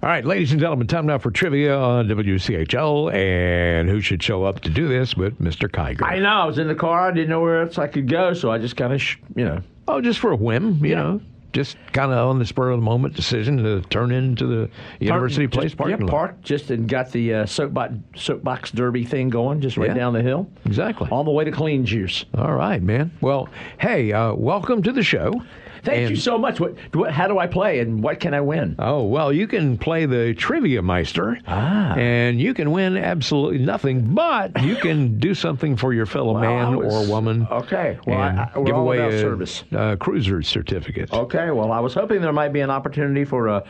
All right, ladies and gentlemen, time now for trivia on WCHL. And who should show up to do this but Mr. Kiger? I know. I was in the car. I didn't know where else I could go, so I just kind of, Oh, just for a whim, you know. Just kind of on the spur of the moment decision to turn into the University Place parking lot. Park just and got the soapbox derby thing going, just right down the hill. Exactly. On the way to Clean Juice. All right, man. Well, hey, welcome to the show. Thank you so much. How do I play, and what can I win? Oh, well, you can play the Trivia Meister, and you can win absolutely nothing, but you can do something for your fellow man or woman. Okay. Well, and give away service. A cruiser certificate. Okay. Well, I was hoping there might be an opportunity for a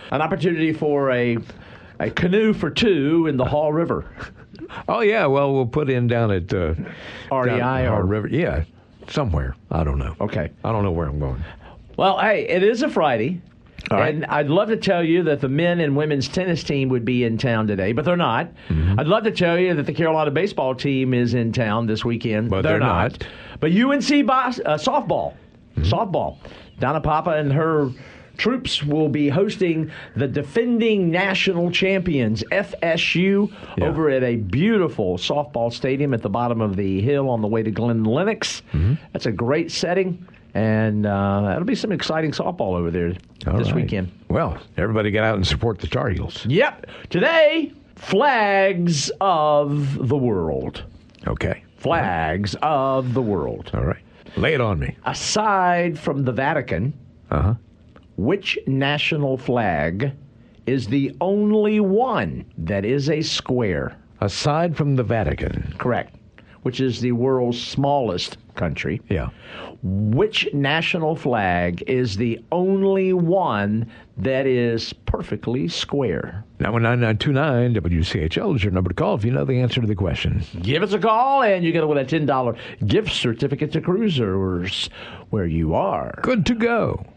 canoe for two in the Hall River. Oh, yeah. Well, we'll put in down at REI or River. Yeah, somewhere. I don't know. Okay. I don't know where I'm going. Well, hey, it is a Friday, right. And I'd love to tell you that the men and women's tennis team would be in town today, but they're not. Mm-hmm. I'd love to tell you that the Carolina baseball team is in town this weekend, but they're not. But UNC softball, Donna Papa and her troops will be hosting the defending national champions, FSU, over at a beautiful softball stadium at the bottom of the hill on the way to Glen Lennox. Mm-hmm. That's a great setting. And that'll be some exciting softball over there this weekend. Well, everybody get out and support the Tar Heels. Yep. Today, flags of the world. Okay. Flags of the world. All right. Lay it on me. Aside from the Vatican, which national flag is the only one that is a square? Aside from the Vatican. Correct. Which is the world's smallest country. Yeah. Which national flag is the only one that is perfectly square? 919-929 WCHL is your number to call if you know the answer to the question. Give us a call, and you're going to win a $10 gift certificate to Cruisers, where you are. Good to go.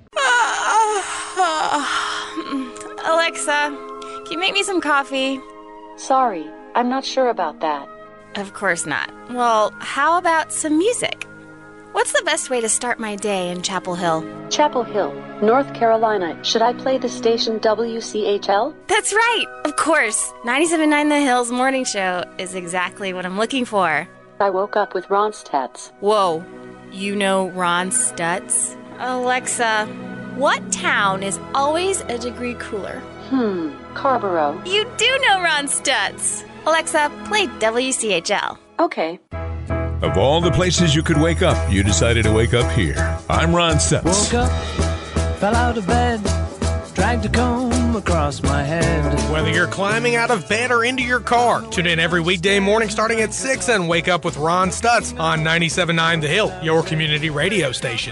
Alexa, can you make me some coffee? Sorry, I'm not sure about that. Of course not. Well, how about some music? What's the best way to start my day in Chapel Hill? Chapel Hill, North Carolina. Should I play the station WCHL? That's right! Of course. 97.9 The Hills Morning Show is exactly what I'm looking for. I woke up with Ronstadt's. Whoa. You know Ron Stutz? Alexa, what town is always a degree cooler? Carrboro. You do know Ron Stutz. Alexa, play WCHL. Okay. Of all the places you could wake up, you decided to wake up here. I'm Ron Stutz. Woke up, fell out of bed, dragged a comb across my head. Whether you're climbing out of bed or into your car, tune in every weekday morning starting at 6 and wake up with Ron Stutz on 97.9 The Hill, your community radio station.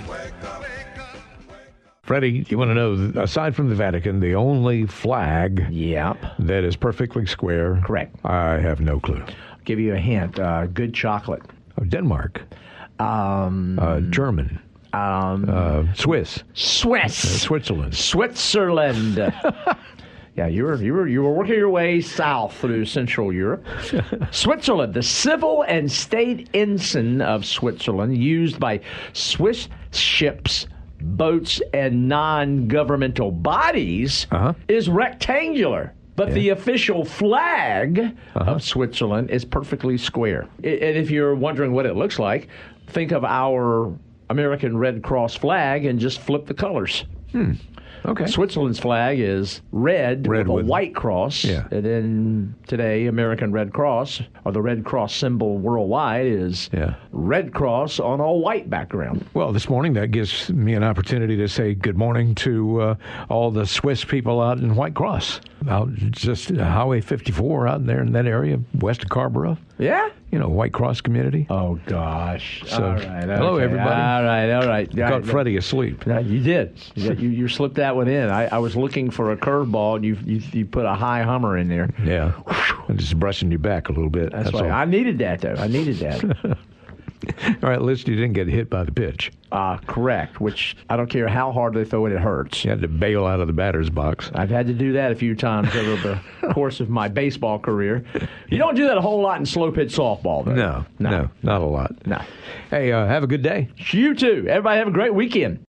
Freddie, you want to know, aside from the Vatican, the only flag that is perfectly square? Correct. I have no clue. I'll give you a hint. Good chocolate. Oh, Denmark. German. Swiss. Switzerland. Switzerland. Yeah, you were working your way south through Central Europe. Switzerland, the civil and state ensign of Switzerland, used by Swiss ships, boats, and non-governmental bodies, is rectangular. But the official flag of Switzerland is perfectly square. And if you're wondering what it looks like, think of our American Red Cross flag and just flip the colors. Okay. Switzerland's flag is red with a white cross. Yeah. And then today, American Red Cross, or the Red Cross symbol worldwide, is red cross on a white background. Well, this morning, that gives me an opportunity to say good morning to all the Swiss people out in White Cross, out just Highway 54 out there in that area, west of Carrboro. Yeah? You know, White Cross community. Oh, gosh. So, all right. Hello, everybody. All right. Got Freddie asleep. No, you did. You slipped that one in. I was looking for a curveball, and you put a high hummer in there. Yeah. I'm just brushing you back a little bit. That's right. I needed that, though. I needed that. All right, at least you didn't get hit by the pitch. Correct, which I don't care how hard they throw it, it hurts. You had to bail out of the batter's box. I've had to do that a few times over the course of my baseball career. You don't do that a whole lot in slow pitch softball, though. No, not a lot. No. Hey, have a good day. You too. Everybody have a great weekend.